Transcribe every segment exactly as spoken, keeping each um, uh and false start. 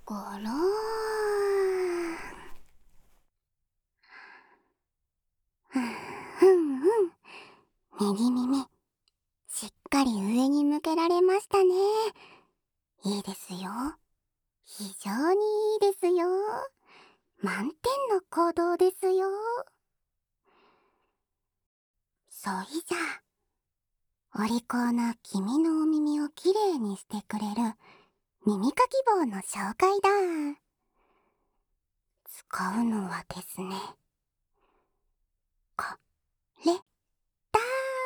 ごろーん。ふんふんふん。右耳、しっかり上に向けられましたね。いいですよ。非常にいいですよ。満点の行動ですよ。そいじゃあ、お利口な君のお耳をきれいにしてくれる耳かき棒の紹介だ。使うのはですね、これだ。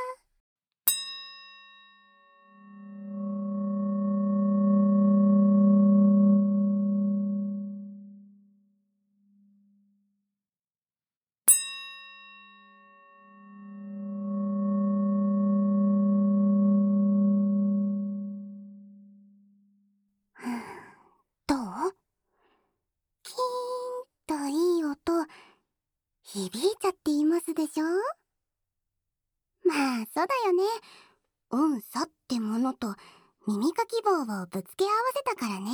どう？キーンといい音、響いちゃっていますでしょ？まあ、そうだよね。音差ってものと耳かき棒をぶつけ合わせたからね。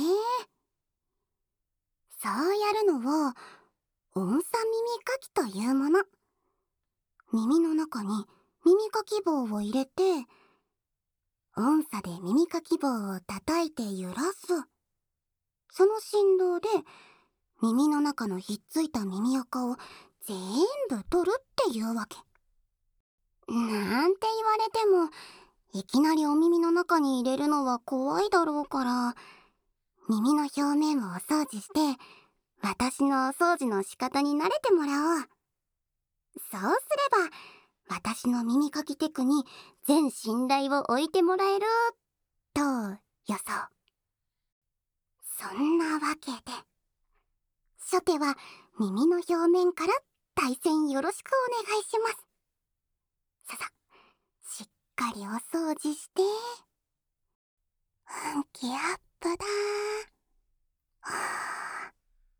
そうやるのを音差耳かきというもの。耳の中に耳かき棒を入れて、音差で耳かき棒を叩いて揺らす。その振動で耳の中のひっついた耳垢を全部取るっていうわけ。なんて言われても、いきなりお耳の中に入れるのは怖いだろうから、耳の表面をお掃除して、私のお掃除の仕方に慣れてもらおう。そうすれば、私の耳かきテクに全信頼を置いてもらえる、と予想。そんなわけで、初手は耳の表面から対戦よろしくお願いします。ささ、しっかりお掃除して、運気アップだー。はあ。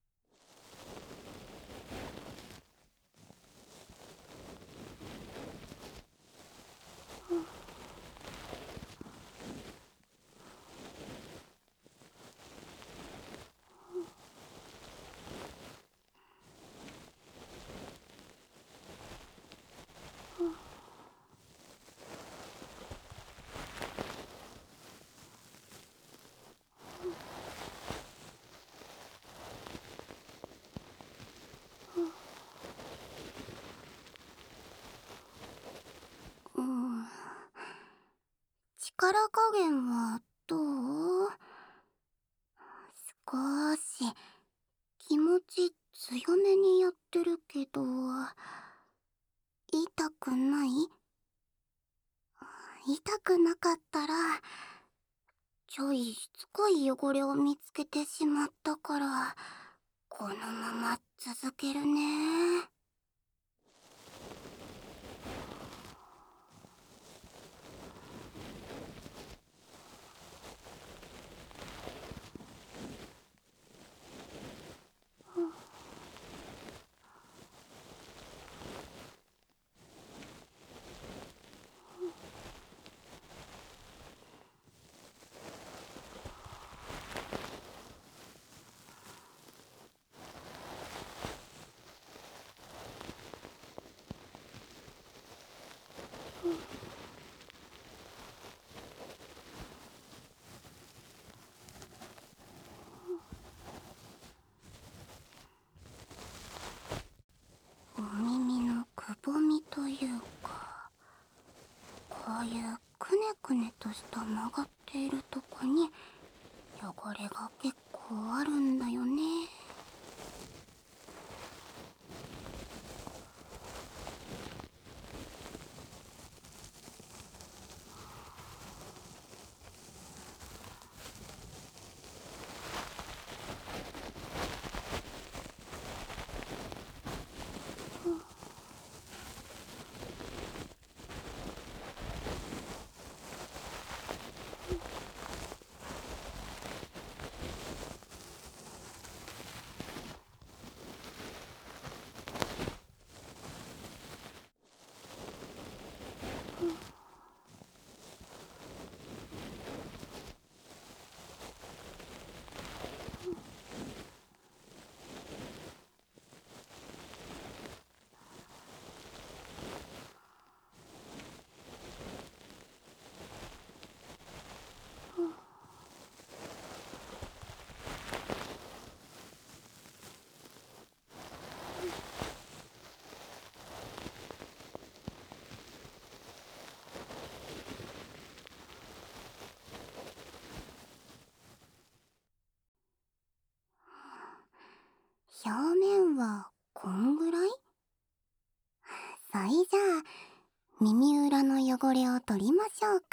うん、力加減はどう？少し気持ち強めにやってるけど、痛くない？痛くなかったら、ちょいしつこい汚れを見つけてしまったから、このまま続けるね。お耳のくぼみというか、こういうくねくねとした曲がっているとこに汚れが結構あるんだよね。 耳裏の汚れを取りましょうか。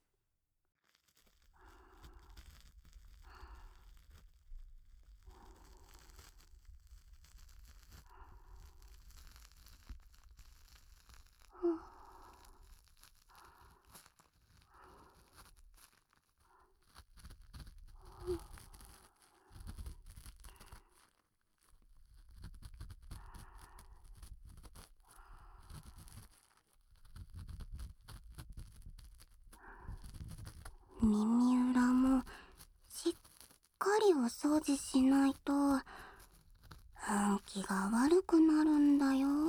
耳裏もしっかりお掃除しないと運気が悪くなるんだよ。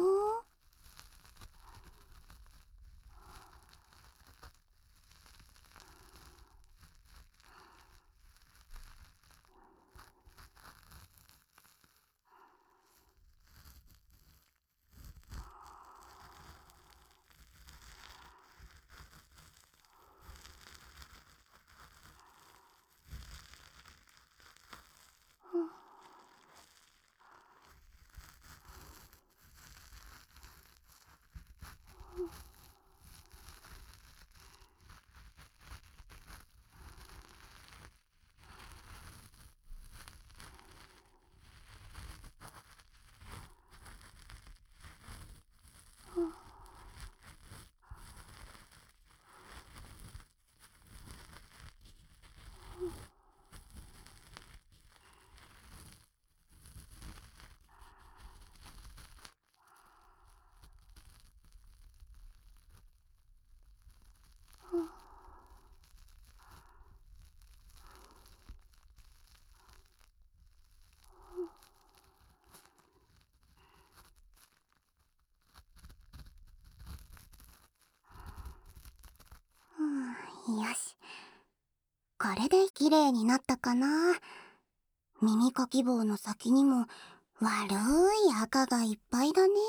よし、これで綺麗になったかな。耳かき棒の先にも悪い赤がいっぱいだね。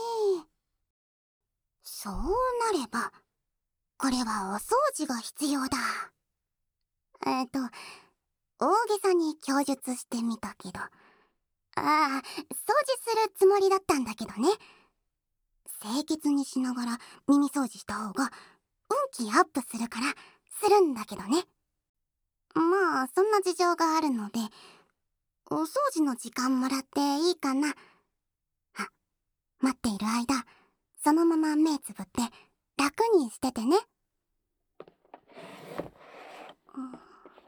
そうなればこれはお掃除が必要だ。えっと大げさに供述してみたけど、ああ、掃除するつもりだったんだけどね。清潔にしながら耳掃除した方が運気アップするからするんだけどね。まあそんな事情があるのでお掃除の時間もらっていいかな。あ、待っている間そのまま目つぶって楽にしててね。うん、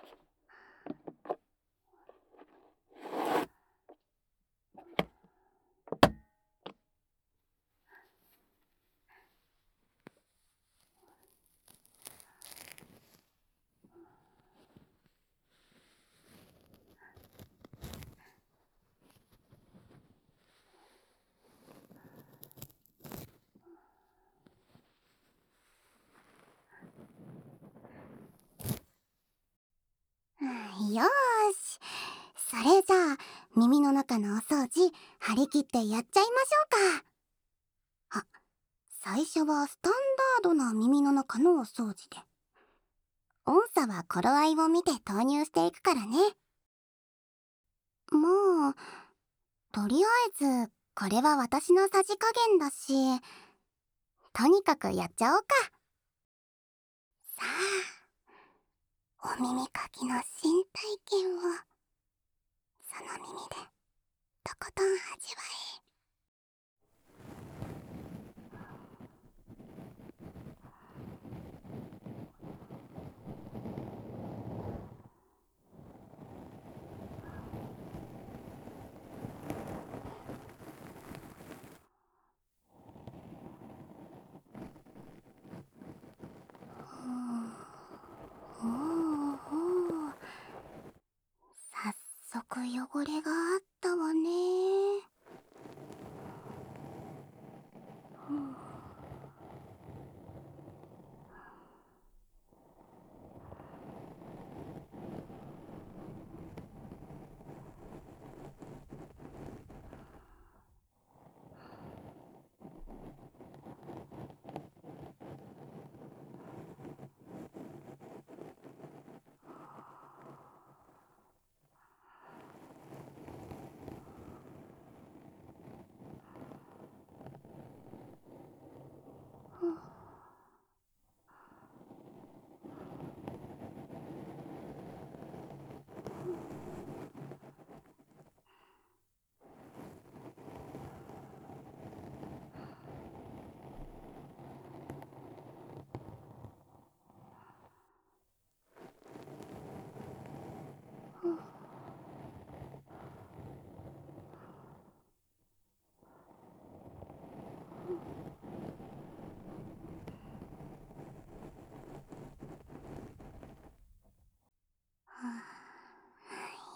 よーし、それじゃあ耳の中のお掃除張り切ってやっちゃいましょうか。あ、最初はスタンダードな耳の中のお掃除で、音差は頃合いを見て投入していくからね。まあとりあえずこれは私のさじ加減だし、とにかくやっちゃおうか。さあ、お耳かきの新体験をその耳でとことん味わえ。ほうほう、早速汚れがあったわね。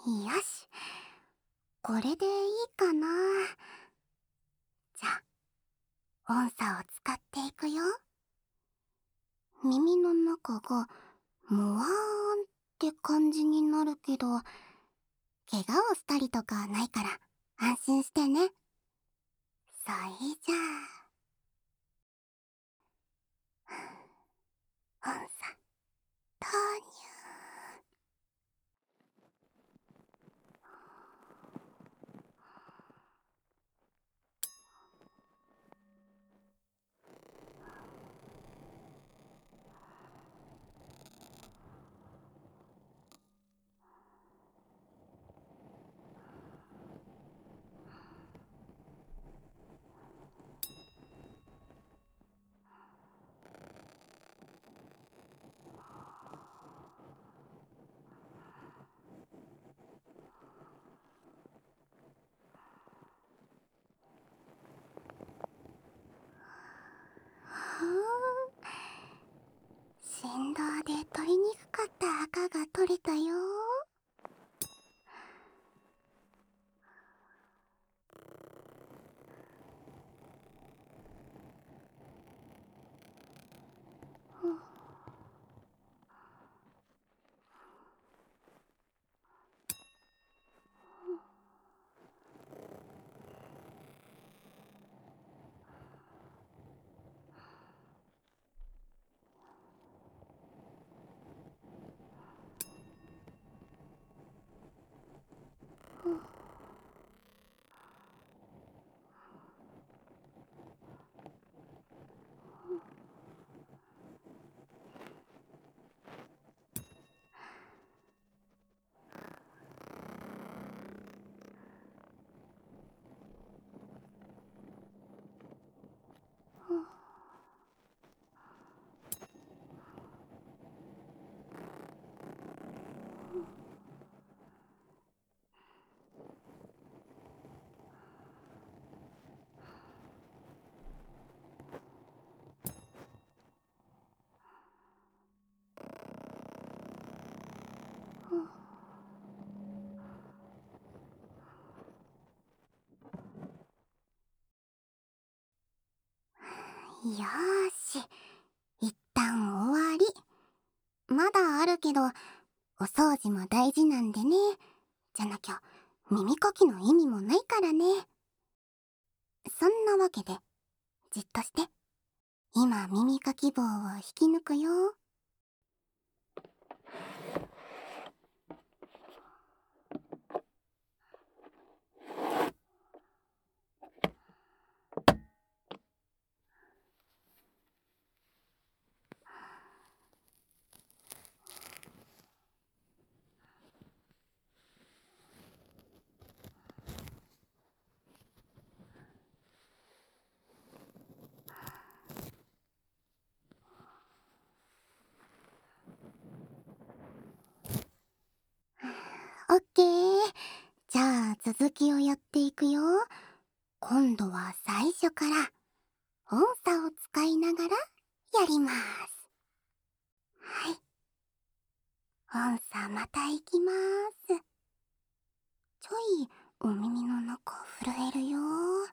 よし、これでいいかな。じゃあ音叉を使っていくよ。耳の中がもわーんって感じになるけど、怪我をしたりとかないから安心してね。それじゃあ音叉投入。ふーん、振動で取りにくかった赤が取れたよ。よーし、一旦終わり。まだあるけど、お掃除も大事なんでね。じゃなきゃ耳かきの意味もないからね。そんなわけで、じっとして。今耳かき棒を引き抜くよ。オッケー。じゃあ続きをやっていくよ。今度は最初から音叉を使いながらやります。はい。音叉またいきます。ちょいお耳の中震えるよ。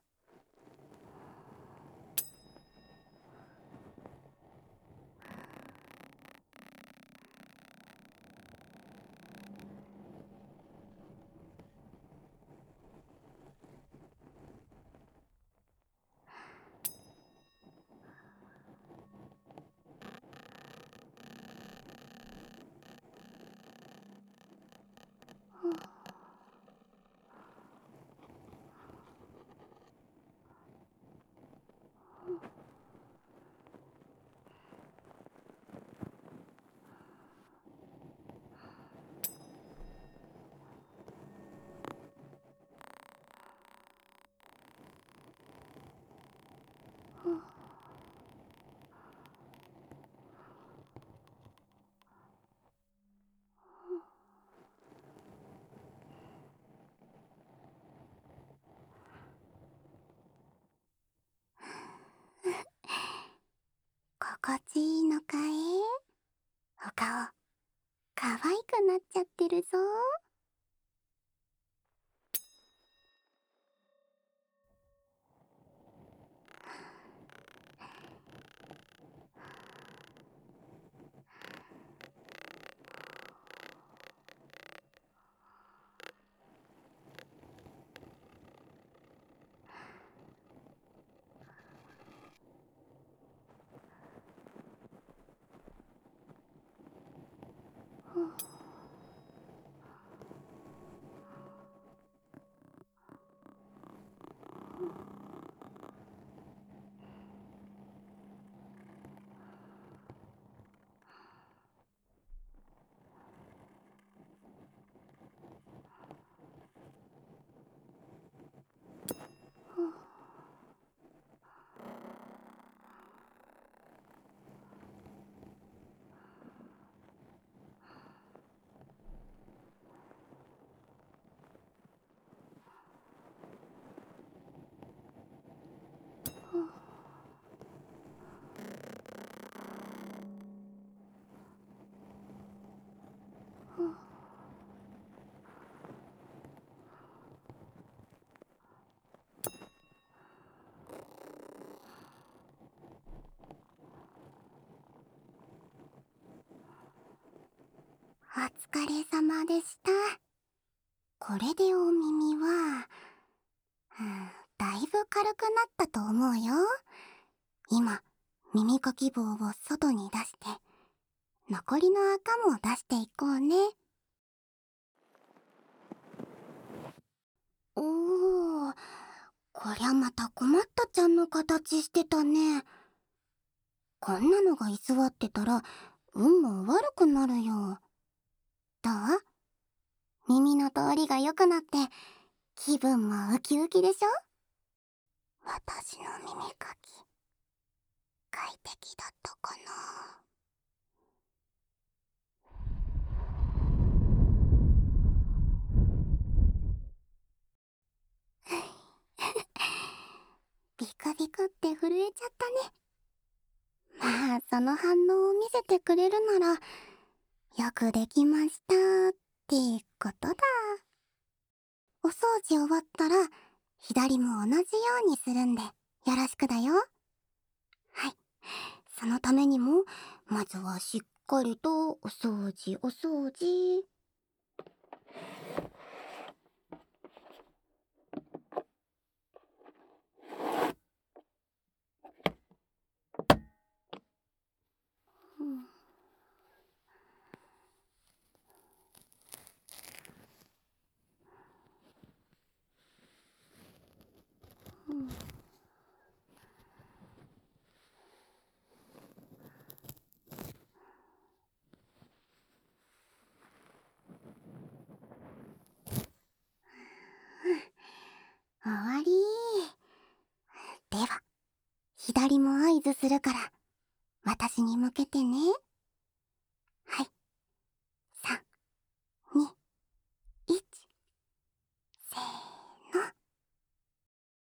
心地いいのかい？お顔、可愛くなっちゃってるぞ。 疲れ様でした。これでお耳は、うん、だいぶ軽くなったと思うよ。今、耳かき棒を外に出して、残りの赤も出していこうね。おー、こりゃまた困ったちゃんの形してたね。こんなのが居座ってたら、運も悪くなるよ。どう？耳の通りが良くなって、気分もウキウキでしょ？私の耳かき、快適だったかな？ビクビクって震えちゃったね。まあ、その反応を見せてくれるなら、よくできましたってことだ。お掃除終わったら、左も同じようにするんで、よろしくだよ。はい。そのためにも、まずはしっかりとお掃除お掃除。うん、うん、終わり。では、左も合図するから、私に向けてね。はい。